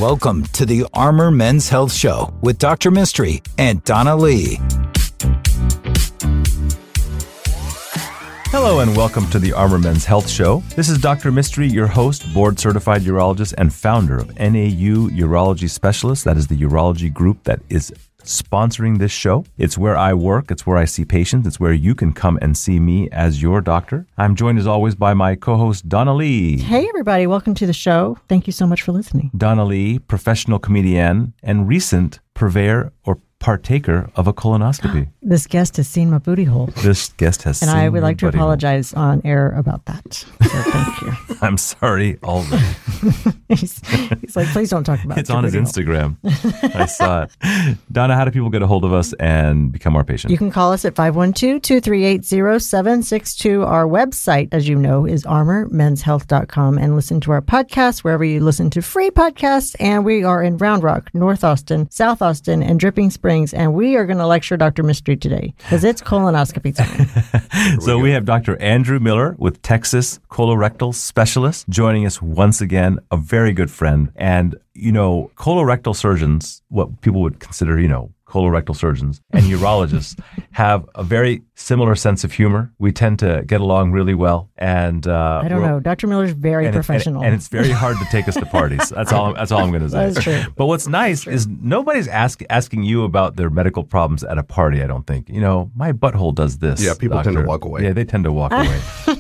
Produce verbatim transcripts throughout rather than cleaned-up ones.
Welcome to the Armor Men's Health Show with Doctor Mystery and Donna Lee. Hello and welcome to the Armor Men's Health Show. This is Doctor Mystery, your host, board-certified urologist, and founder of N A U Urology Specialists. That is the urology group that is sponsoring this show. It's where I work. It's where I see patients. It's where you can come and see me as your doctor. I'm joined as always by my co-host, Donna Lee. Hey, everybody. Welcome to the show. Thank you so much for listening. Donna Lee, professional comedian and recent purveyor or partaker of a colonoscopy. This guest has seen my booty hole. This guest has and seen I would like to booty apologize hole. on air about that. So thank you. I'm sorry already. he's, he's like, please don't talk about it. It's on his Instagram. I saw it. Donna, how do people get a hold of us and become our patient? You can call us at five one two, two three eight, zero seven six two. Our website, as you know, is armor mens health dot com, and listen to our podcast wherever you listen to free podcasts. And we are in Round Rock, North Austin, South Austin, and Dripping Springs. And we are going to lecture Doctor Mystery today because it's colonoscopy time. So we have Doctor Andrew Miller with Texas Colorectal Specialist joining us once again, a very good friend. And, you know, colorectal surgeons, what people would consider, you know, colorectal surgeons and urologists have a very similar sense of humor. We tend to get along really well. And uh, I don't know. Doctor Miller's very and professional. It, and, and it's very hard to take us to parties. That's all That's all I'm going to say. That's true. But what's nice is nobody's ask, asking you about their medical problems at a party, I don't think. You know, my butthole does this. Yeah, people doctor. tend to walk away. Yeah, they tend to walk away.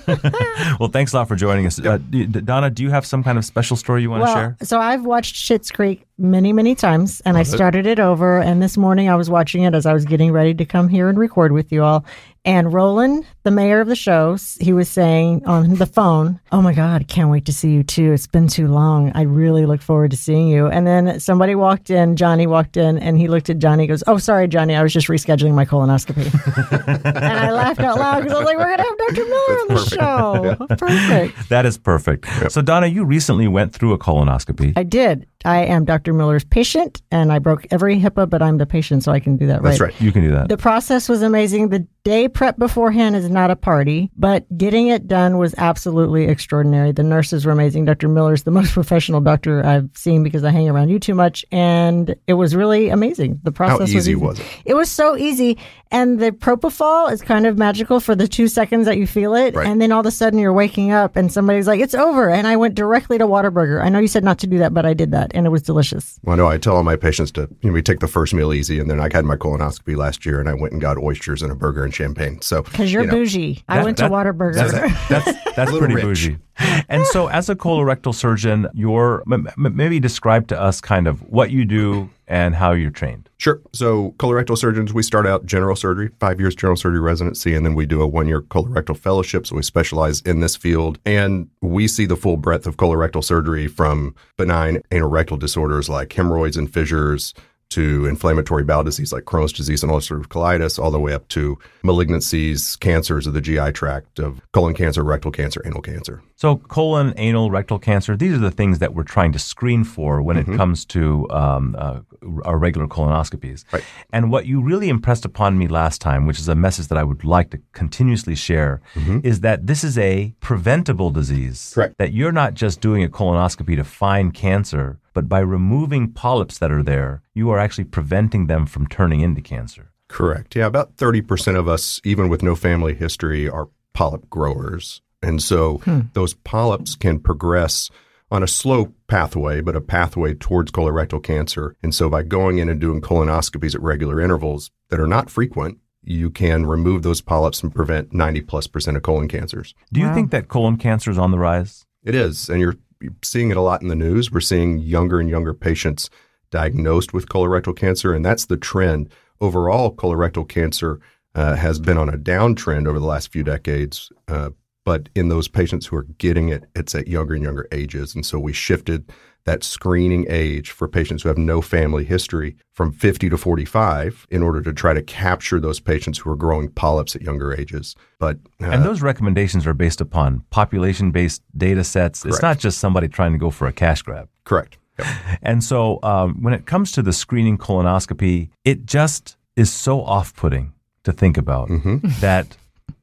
Well, thanks a lot for joining us. Uh, Donna, do you have some kind of special story you want to well, share? So I've watched Schitt's Creek many, many times, and Love I started it. it over. And this morning I was watching it as I was getting ready to come here and record with you all. And Roland, the mayor of the show, he was saying on the phone, "Oh my God, I can't wait to see you too. It's been too long. I really look forward to seeing you." And then somebody walked in, Johnny walked in, and he looked at Johnny and goes, "Oh, sorry, Johnny, I was just rescheduling my colonoscopy." And I laughed out loud because I was like, we're going to have Doctor Miller on the perfect. show. Yeah. Perfect. That is perfect. Yep. So, Donna, you recently went through a colonoscopy. I did. I am Doctor Miller's patient, and I broke every HIPAA, but I'm the patient, so I can do that That's right. right. You can do that. The process was amazing. The day prep beforehand is not a party, but getting it done was absolutely extraordinary. The nurses were amazing. Doctor Miller's the most professional doctor I've seen because I hang around you too much, and it was really amazing. The process How was easy easy. was it? It was so easy, and the propofol is kind of magical for the two seconds that you feel it, Right. and then all of a sudden you're waking up, and somebody's like, "It's over," and I went directly to Whataburger. I know you said not to do that, but I did that, and it was delicious. Well, no, I tell all my patients to, you know, we take the first meal easy, and then I had my colonoscopy last year, and I went and got oysters and a burger and champagne. So Because you're you know, bougie. I That- went that- to Whataburger. That's, that's, that's A little pretty rich. bougie. And so as a colorectal surgeon, you're, m- m- maybe describe to us kind of what you do and how you're trained. Sure. So colorectal surgeons, we start out general surgery, five years general surgery residency, and then we do a one-year colorectal fellowship. So we specialize in this field, and we see the full breadth of colorectal surgery from benign anal rectal disorders like hemorrhoids and fissures to inflammatory bowel disease like Crohn's disease and ulcerative colitis, all the way up to malignancies, cancers of the G I tract, of colon cancer, rectal cancer, anal cancer. So colon, anal, rectal cancer, these are the things that we're trying to screen for when Mm-hmm. it comes to um, uh, our regular colonoscopies. Right. And what you really impressed upon me last time, which is a message that I would like to continuously share, is that this is a preventable disease. Correct. That you're not just doing a colonoscopy to find cancer, but by removing polyps that are there, you are actually preventing them from turning into cancer. Correct. Yeah, about thirty percent of us, even with no family history, are polyp growers. And so those polyps can progress on a slow pathway, but a pathway towards colorectal cancer. And so by going in and doing colonoscopies at regular intervals that are not frequent, you can remove those polyps and prevent ninety plus percent of colon cancers. Do you Wow. think that colon cancer is on the rise? It is. And you're you're seeing it a lot in the news. We're seeing younger and younger patients diagnosed with colorectal cancer, and that's the trend. Overall, colorectal cancer uh, has been on a downtrend over the last few decades, uh, but in those patients who are getting it, it's at younger and younger ages. And so we shifted that screening age for patients who have no family history from fifty to forty-five in order to try to capture those patients who are growing polyps at younger ages. But uh, And those recommendations are based upon population-based data sets. It's Correct. not just somebody trying to go for a cash grab. correct. Yep. And so um, when it comes to the screening colonoscopy, it just is so off-putting to think about Mhm. that that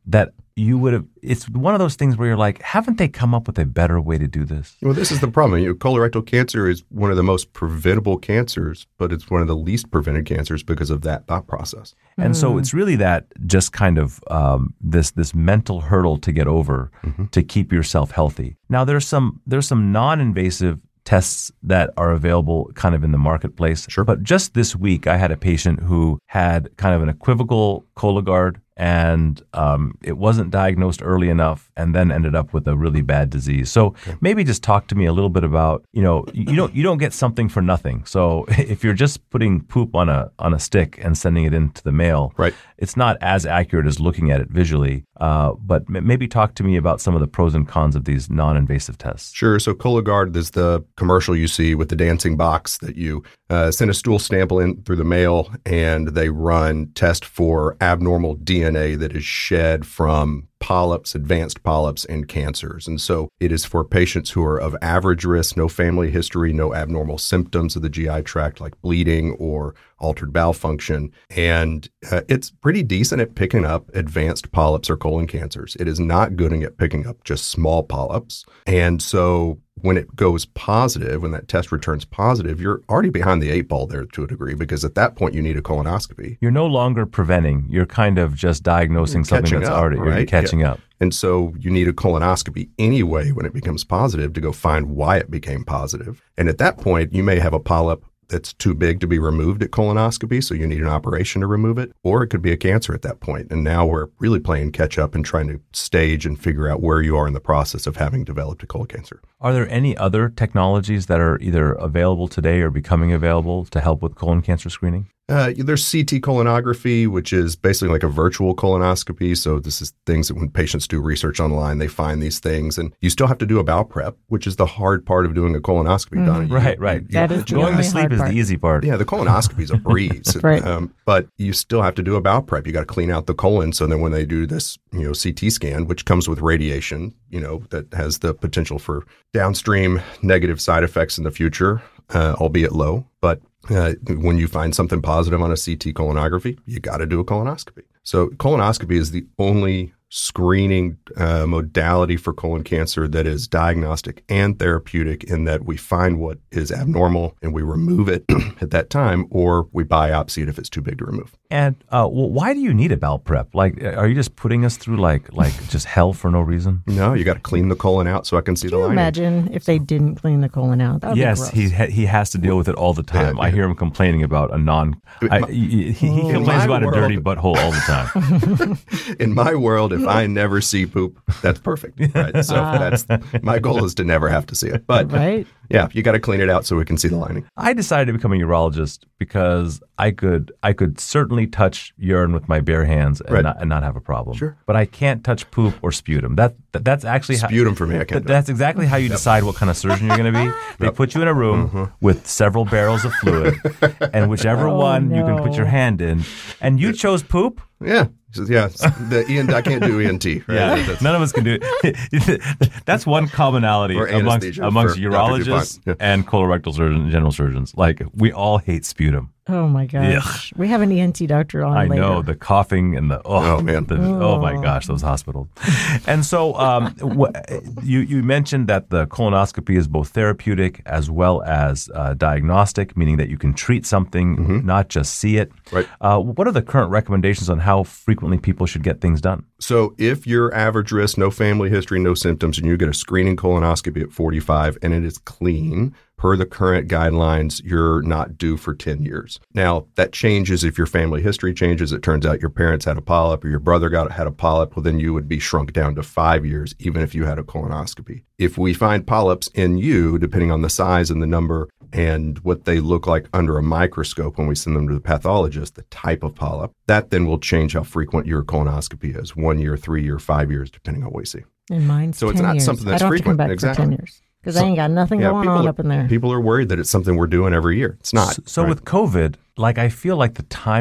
you would have, it's one of those things where you're like, haven't they come up with a better way to do this? Well, this is the problem. You know, colorectal cancer is one of the most preventable cancers, but it's one of the least prevented cancers because of that thought process. And so it's really that just kind of um, this this mental hurdle to get over mm-hmm. to keep yourself healthy. Now, there's some there's some non-invasive tests that are available kind of in the marketplace. Sure. But just this week, I had a patient who had kind of an equivocal Cologuard, and um, it wasn't diagnosed early enough, and then ended up with a really bad disease. So okay. maybe just talk to me a little bit about, you know, you don't you don't get something for nothing. So if you're just putting poop on a on a stick and sending it into the mail, right. it's not as accurate as looking at it visually. Uh, but m- maybe talk to me about some of the pros and cons of these non-invasive tests. Sure. So Cologuard is the commercial you see with the dancing box that you uh, send a stool sample in through the mail, and they run test for abnormal D N A that is shed from polyps, advanced polyps, and cancers. And so it is for patients who are of average risk, no family history, no abnormal symptoms of the G I tract like bleeding or altered bowel function. And uh, it's pretty decent at picking up advanced polyps or colon cancers. It is not good at picking up just small polyps. And so when it goes positive, when that test returns positive, you're already behind the eight ball there to a degree, because at that point you need a colonoscopy. You're no longer preventing. You're kind of just diagnosing you're something that's up, already right? you're catching yeah. up. And so you need a colonoscopy anyway when it becomes positive to go find why it became positive. And at that point, you may have a polyp that's too big to be removed at colonoscopy, so you need an operation to remove it, or it could be a cancer at that point. And now we're really playing catch up and trying to stage and figure out where you are in the process of having developed a colon cancer. Are there any other technologies that are either available today or becoming available to help with colon cancer screening? Uh, there's C T colonography, which is basically like a virtual colonoscopy. So this is things that when patients do research online, they find these things. And you still have to do a bowel prep, which is the hard part of doing a colonoscopy. Mm-hmm. Donna. You, right, right. You, that is Going to sleep is the easy part. Yeah, the colonoscopy is a breeze. right. um, but you still have to do a bowel prep. You got to clean out the colon. So then when they do this, you know, C T scan, which comes with radiation, you know, that has the potential for downstream negative side effects in the future, uh, albeit low. But Uh, when you find something positive on a C T colonography, you got to do a colonoscopy. So colonoscopy is the only screening uh, modality for colon cancer that is diagnostic and therapeutic, in that we find what is abnormal and we remove it at that time, or we biopsy it if it's too big to remove. And uh, well, why do you need a bowel prep? Like, are you just putting us through like like just hell for no reason? No, you got to clean the colon out so I can see Can the you lining. imagine if they didn't clean the colon out? That would Yes, be gross. he ha- he has to deal with it all the time. Yeah, I yeah. hear him complaining about a non. I, he he, he complains about world, a dirty butthole all the time. In my world, if I never see poop, that's perfect. Right? So that's my goal is to never have to see it. But right? yeah, you got to clean it out so we can see the lining. I decided to become a urologist because I could I could certainly touch urine with my bare hands and, Right. not, and not have a problem. Sure. But I can't touch poop or sputum. That, that that's actually how, Sputum for me, I can't Th- do it. that's exactly how you decide what kind of surgeon you're going to be. They Yep. put you in a room Mm-hmm. with several barrels of fluid, and whichever Oh, one you can put no. your hand in. And you chose poop. Yeah. So, yeah. The E N, I can't do E N T. Right? Yeah, That's- none of us can do it. That's one commonality Or amongst anesthesia amongst for Doctor urologists DuPont. Yeah. and colorectal surgeons, general surgeons. Like, we all hate sputum. Oh my gosh. We have an E N T doctor on I later. know, the coughing and the oh, Oh, man. the, oh my gosh, those hospitals. And so um, wh- you you mentioned that the colonoscopy is both therapeutic as well as uh, diagnostic, meaning that you can treat something, not just see it. Right. Uh, what are the current recommendations on how frequently people should get things done? So if you're average risk, no family history, no symptoms, and you get a screening colonoscopy at forty-five and it is clean, per the current guidelines, you're not due for ten years. Now, that changes if your family history changes. It turns out your parents had a polyp or your brother got had a polyp, well, then you would be shrunk down to five years, even if you had a colonoscopy. If we find polyps in you, depending on the size and the number and what they look like under a microscope when we send them to the pathologist, the type of polyp, that then will change how frequent your colonoscopy is, one year, three year, five years, depending on what we see. And mine's So it's ten not years. something that's I don't have to come frequent. back Exactly. for ten years. Because So- I ain't got nothing Yeah, going people on are- up in there. People are worried that it's something we're doing every year. It's not. So, so right? with COVID, like I feel like the time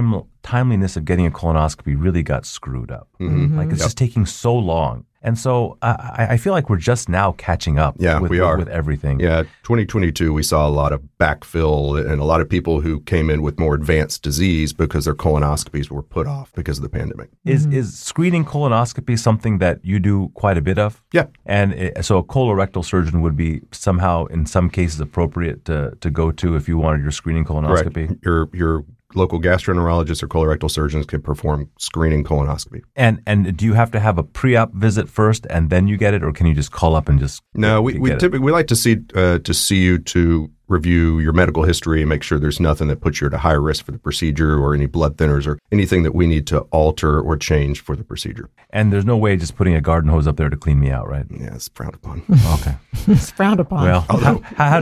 timeliness of getting a colonoscopy really got screwed up. Mhm. Like it's Yep. just taking so long. And so uh, I, I feel like we're just now catching up Yeah, with, we with, are. with everything. Yeah, twenty twenty-two, we saw a lot of backfill and a lot of people who came in with more advanced disease because their colonoscopies were put off because of the pandemic. Is is screening colonoscopy something that you do quite a bit of? Yeah. And it, so a colorectal surgeon would be somehow, in some cases, appropriate to, to go to if you wanted your screening colonoscopy? Correct. Your, your local gastroenterologists or colorectal surgeons can perform screening colonoscopy. And and do you have to have a pre-op visit first and then you get it, or can you just call up and just No, we, get we it? typically we like to see uh, to see you to review your medical history and make sure there's nothing that puts you at a high risk for the procedure or any blood thinners or anything that we need to alter or change for the procedure. And there's no way just putting a garden hose up there to clean me out, right? Yeah, it's frowned upon. Okay. It's frowned upon. Well, how, how,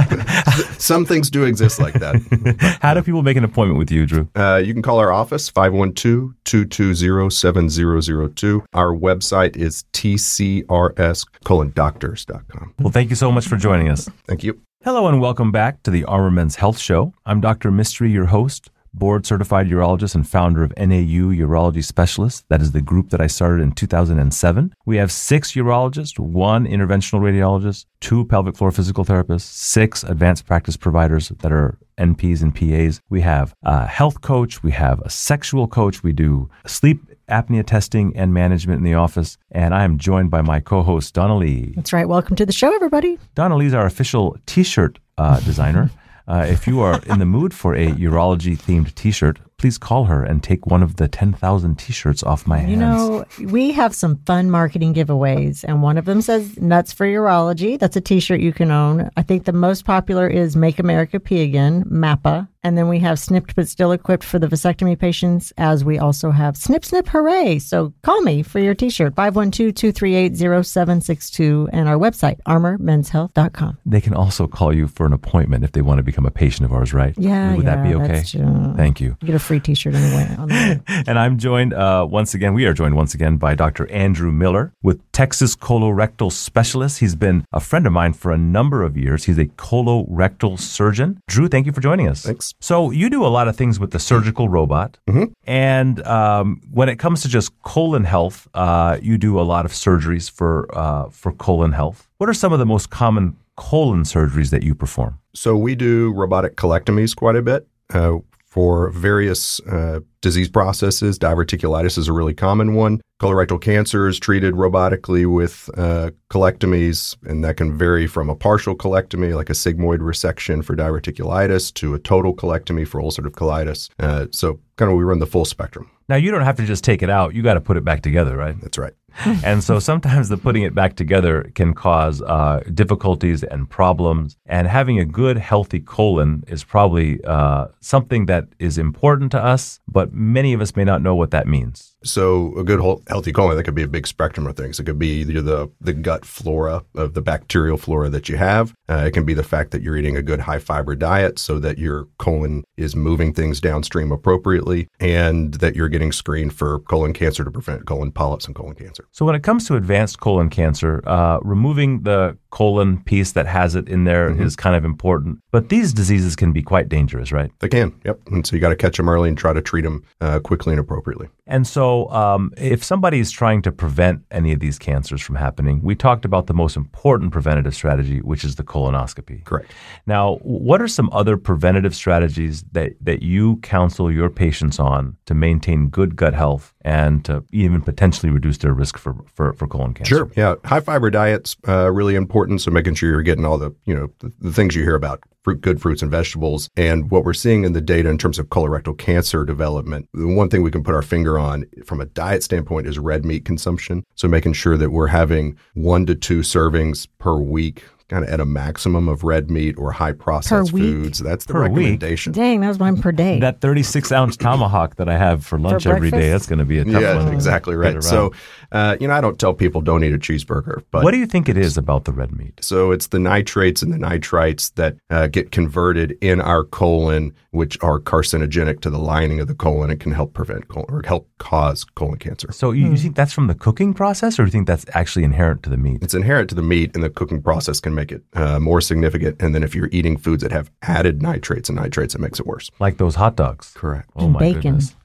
Some things do exist like that. how do people make an appointment with you, Drew? Uh, you can call our office, five one two, two two zero, seven zero zero two. Our website is t c r s colon doctors dot com. Well, thank you so much for joining us. Thank you. Hello and welcome back to the Armor Men's Health Show. I'm Doctor Mystery, your host, board-certified urologist and founder of N A U Urology Specialists. That is the group that I started in two thousand seven. We have six urologists, one interventional radiologist, two pelvic floor physical therapists, six advanced practice providers that are N Ps and P As. We have a health coach. We have a sexual coach. We do sleep apnea testing and management in the office. And I am joined by my co-host, Donna Lee. That's right. Welcome to the show, everybody. Donna Lee's our official T-shirt uh, designer. Uh, if you are in the mood for a urology-themed T-shirt, please call her and take one of the ten thousand T-shirts off my hands. You know, we have some fun marketing giveaways, and one of them says Nuts for Urology. That's a T-shirt you can own. I think the most popular is Make America Pee Again, MAPA. And then we have Snipped But Still Equipped for the vasectomy patients, as we also have Snip Snip Hooray. So call me for your T-shirt, five one two, two three eight, zero seven six two, and our website, armor men's health dot com. They can also call you for an appointment if they want to become a patient of ours, right? Yeah, Would yeah, that be okay? that's true. Thank you. You get a free T-shirt anyway. On the way. And I'm joined uh, once again, we are joined once again by Doctor Andrew Miller with Texas Colorectal Specialist. He's been a friend of mine for a number of years. He's a colorectal surgeon. Drew, thank you for joining us. Thanks. So you do a lot of things with the surgical robot. Mm-hmm. And um, when it comes to just colon health, uh, you do a lot of surgeries for uh, for colon health. What are some of the most common colon surgeries that you perform? So we do robotic colectomies quite a bit uh, for various uh, disease processes. Diverticulitis is a really common one. Colorectal cancer is treated robotically with uh, colectomies, and that can vary from a partial colectomy, like a sigmoid resection for diverticulitis, to a total colectomy for ulcerative colitis. Uh, so kind of we run the full spectrum. Now, you don't have to just take it out. You got to put it back together, right? That's right. And so sometimes the putting it back together can cause uh, difficulties and problems. And having a good, healthy colon is probably uh, something that is important to us, but many of us may not know what that means. So a good whole, healthy colon, that could be a big spectrum of things. It could be either the, the gut flora of the bacterial flora that you have. Uh, it can be the fact that you're eating a good high-fiber diet so that your colon is moving things downstream appropriately, and that you're getting screened for colon cancer to prevent colon polyps and colon cancer. So when it comes to advanced colon cancer, uh, removing the colon piece that has it in there Mm-hmm. is kind of important. But these diseases can be quite dangerous, right? They can, yep. And so you got to catch them early and try to treat them uh, quickly and appropriately. And so um, if somebody is trying to prevent any of these cancers from happening, we talked about the most important preventative strategy, which is the colonoscopy. Correct. Now, what are some other preventative strategies that, that you counsel your patients on to maintain good gut health and to even potentially reduce their risk for, for, for colon cancer? Sure. Yeah. High fiber diet's uh, really important. So making sure you're getting all the, you know, the, the things you hear about, fruit, good fruits and vegetables. And what we're seeing in the data in terms of colorectal cancer development, the one thing we can put our finger on from a diet standpoint is red meat consumption. So making sure that we're having one to two servings per week, kind of at a maximum of red meat or high processed Per week? foods. That's the Per week? recommendation. Dang, that was mine per day. That thirty-six ounce tomahawk that I have for lunch every day, breakfast? that's going to be a tough Yeah, one. exactly to right. get So, around. uh, you know, I don't tell people don't eat a cheeseburger, but What do you think it is about the red meat? so it's the nitrates and the nitrites that uh, get converted in our colon, which are carcinogenic to the lining of the colon and can help prevent colon, or help cause colon cancer. So you, you think that's from the cooking process, or do you think that's actually inherent to the meat? It's inherent to the meat, and the cooking process can make it uh, more significant. And then if you're eating foods that have added nitrates and nitrates, it makes it worse. Like those hot dogs. Correct. Oh And my bacon. goodness.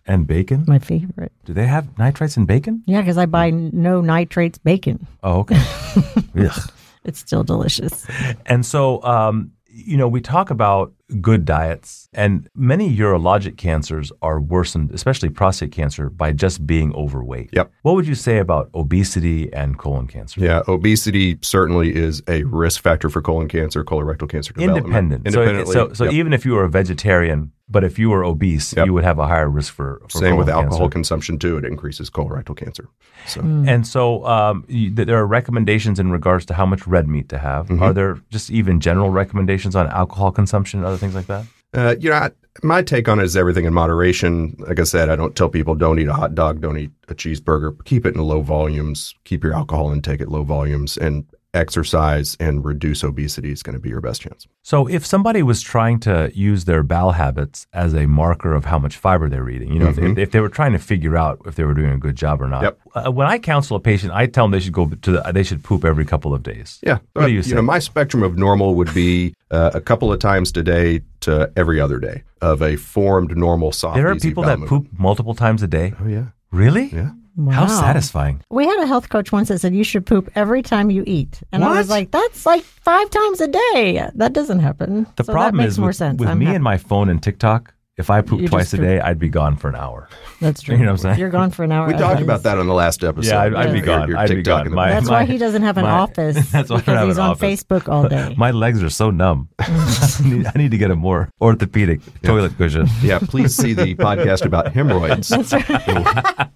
And bacon? My favorite. Do they have nitrites in bacon? Yeah, because I buy no nitrates bacon. Oh, okay. Ugh. It's still delicious. And so, um, you know, we talk about good diets, and many urologic cancers are worsened, especially prostate cancer, by just being overweight. Yep. What would you say about obesity and colon cancer? Yeah, obesity certainly is a risk factor for colon cancer, colorectal cancer development. Independent. Independently. So, so, so yep. even if you were a vegetarian, but if you were obese, Yep. you would have a higher risk for, for Same with colon alcohol cancer. consumption too. It increases colorectal cancer. So And so um, you, th- there are recommendations in regards to how much red meat to have. Mm-hmm. Are there just even general recommendations on alcohol consumption and other things like that? Uh, you know, I, my take on it is everything in moderation. Like I said, I don't tell people don't eat a hot dog, don't eat a cheeseburger. Keep it in low volumes. Keep your alcohol intake at low volumes, and exercise and reduce obesity is going to be your best chance. So if somebody was trying to use their bowel habits as a marker of how much fiber they're eating, you know, Mhm. if, if they were trying to figure out if they were doing a good job or not, Yep. uh, when I counsel a patient, I tell them they should go to the, they should poop every couple of days. Yeah. What do you you say? know, my spectrum of normal would be uh, a couple of times today to every other day of a formed normal soft. There are easy people bowel that movement. poop multiple times a day. Oh yeah. Really? Yeah. How Wow. satisfying. We had a health coach once that said you should poop every time you eat. And I was What? like, that's like five times a day. That doesn't happen. The So problem that makes is more with, sense. with I'm me happy. and my phone and TikTok, if I poop You twice just a poop. day, I'd be gone for an hour. That's true. You know what I'm saying? You're gone for an hour. We talked about that on the last episode. Yeah, I'd, I'd be Yeah. gone. Your I'd be TikTok gone. in the My- back. That's my- why he doesn't have an my- office. That's why I don't because have he's an on office. Facebook all day. My legs are so numb. I, need, I need to get a more orthopedic toilet cushion. Yeah, please see the podcast about hemorrhoids. That's right.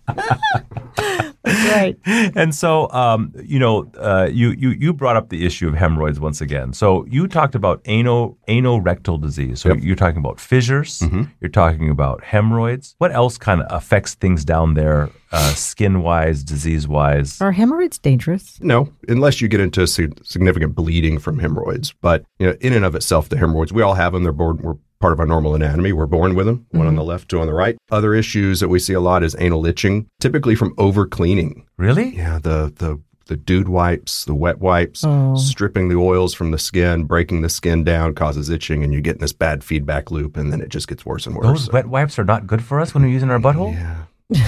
That's right. And so, um, you know, uh, you, you you brought up the issue of hemorrhoids once again. So you talked about ano, anorectal disease. So Yep. you're talking about fissures. Mm-hmm. You're talking about hemorrhoids. What else kind of affects things down there, uh, skin-wise, disease-wise? Are hemorrhoids dangerous? No, unless you get into sig- significant bleeding from hemorrhoids. But you know, in and of itself, the hemorrhoids, we all have them. They're born. We're part of our normal anatomy. We're born with them. One on the left, two on the right. Other issues that we see a lot is anal itching, typically from over cleaning. Really? Yeah, the the the dude wipes, the wet wipes, Oh. stripping the oils from the skin, breaking the skin down causes itching, and you get in this bad feedback loop, and then it just gets worse and worse. Those So- wet wipes are not good for us when we're using our butthole? Yeah.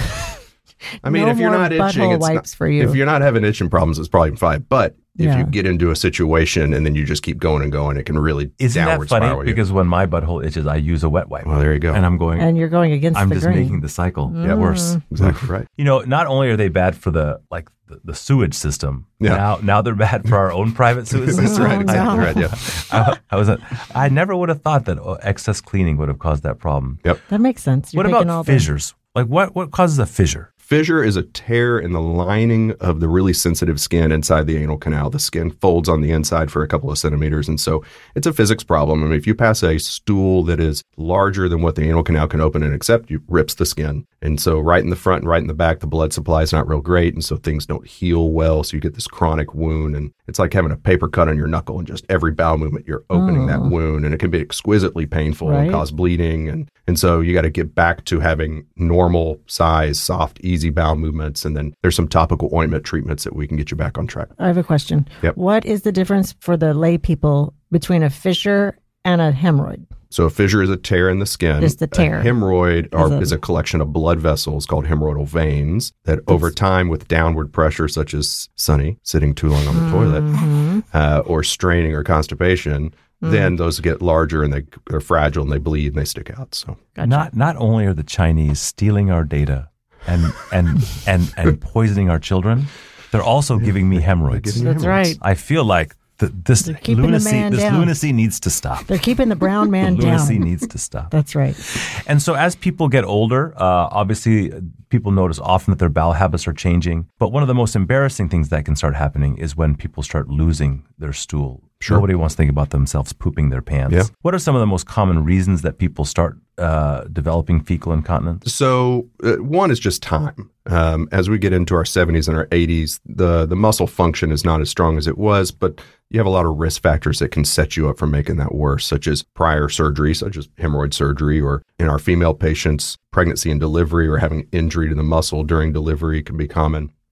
I mean, No if you're more not itching, butthole it's not, wipes for you. if you're not having itching problems, it's probably fine. But if Yeah. you get into a situation and then you just keep going and going, it can really Isn't that downward funny? spiral you. Because when my butthole itches, I use a wet wipe. Well, there you go. And I'm going, And you're going against I'm the just grain. making the cycle Yeah. worse. Exactly right. You know, not only are they bad for the like the, the sewage system, Yeah. now now they're bad for our own private sewage system. That's right. Oh, Exactly no. right. Yeah. I, I was, I never would have thought that uh, excess cleaning would have caused that problem. Yep. That makes sense. You're what taking about all the- fissures? Like what what causes a fissure? Fissure is a tear in the lining of the really sensitive skin inside the anal canal. The skin folds on the inside for a couple of centimeters. And so it's a physics problem. I mean, if you pass a stool that is larger than what the anal canal can open and accept, you rips the skin. And so right in the front and right in the back, the blood supply is not real great. And so things don't heal well. So you get this chronic wound. And it's like having a paper cut on your knuckle, and just every bowel movement, you're opening that wound. And it can be exquisitely painful Right. and cause bleeding. And, and so you got to get back to having normal size, soft, easy bowel movements. And then there's some topical ointment treatments that we can get you back on track. I have a question. Yep. What is the difference for the lay people between a fissure and a hemorrhoid? So a fissure is a tear in the skin. Just a tear. A hemorrhoid are, Is a- is a collection of blood vessels called hemorrhoidal veins that over time with downward pressure, such as Sonny sitting too long on the toilet, Mm-hmm. uh, or straining or constipation, then those get larger and they are fragile and they bleed and they stick out. So Gotcha. Not not only are the Chinese stealing our data and and and and poisoning our children, they're also giving me hemorrhoids. giving you That's hemorrhoids. right. I feel like th- this They're keeping the lunacy man this down. lunacy needs to stop. They're keeping the brown man the lunacy down. needs to stop. That's right. And so as people get older, uh, obviously uh, people notice often that their bowel habits are changing. But one of the most embarrassing things that can start happening is when people start losing their stool. Sure. Nobody wants to think about themselves pooping their pants. Yeah. What are some of the most common reasons that people start uh, developing fecal incontinence? So uh, one is just time. Um, as we get into our seventies and our eighties, the the muscle function is not as strong as it was, but you have a lot of risk factors that can set you up for making that worse, such as prior surgery, such as hemorrhoid surgery, or in our female patients, pregnancy and delivery, or having injury to the muscle during delivery can be common.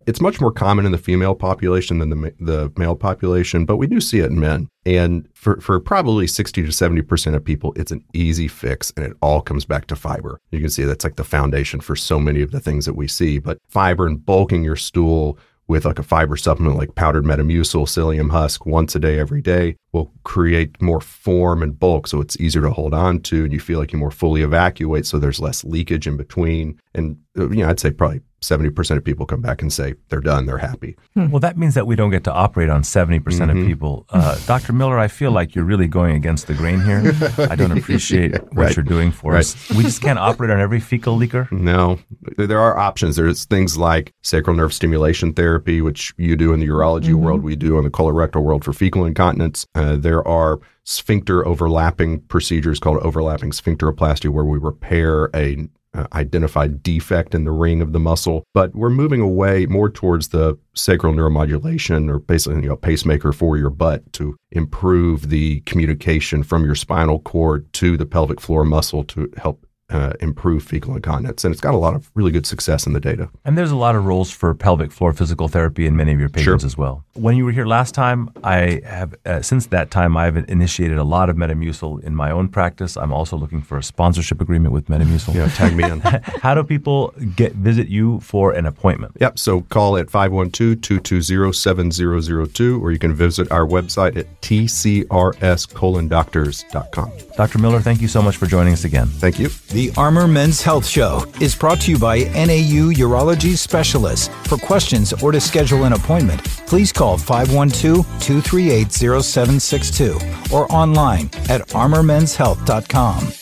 It's much more common in the female population than the ma- the male population, but we do see it in men. And for, for probably sixty to seventy percent of people, it's an easy fix, and it all comes back to fiber. You can see that's like the foundation for so many of the things that we see. But fiber and bulking your stool with like a fiber supplement like powdered Metamucil, psyllium husk once a day, every day, will create more form and bulk, so it's easier to hold on to, and you feel like you more fully evacuate, so there's less leakage in between. And you know, I'd say probably seventy percent of people come back and say they're done, they're happy. Hmm. Well, that means that we don't get to operate on seventy percent mm-hmm. of people. Uh, Doctor Miller, I feel like you're really going against the grain here. I don't appreciate what right. you're doing for right. us. We just can't operate on every fecal leaker? No. There are options. There's things like sacral nerve stimulation therapy, which you do in the urology mm-hmm. world, we do in the colorectal world for fecal incontinence. Uh, there are sphincter overlapping procedures called overlapping sphincteroplasty, where we repair a Uh, identified defect in the ring of the muscle, but we're moving away more towards the sacral neuromodulation, or basically, you know, pacemaker for your butt to improve the communication from your spinal cord to the pelvic floor muscle to help uh, improve fecal incontinence. And it's got a lot of really good success in the data. And there's a lot of roles for pelvic floor physical therapy in many of your patients sure. as well. When you were here last time, I have, uh, since that time, I've initiated a lot of Metamucil in my own practice. I'm also looking for a sponsorship agreement with Metamucil. Yeah, tag me in. How do people get visit you for an appointment? Yep. So call at five one two, two two zero, seven zero zero two, or you can visit our website at t c r s colon doctors dot com. Doctor Miller, thank you so much for joining us again. Thank you. The Armor Men's Health Show is brought to you by N A U Urology Specialists. For questions or to schedule an appointment, please call five one two, two three eight, zero seven six two or online at armor mens health dot com.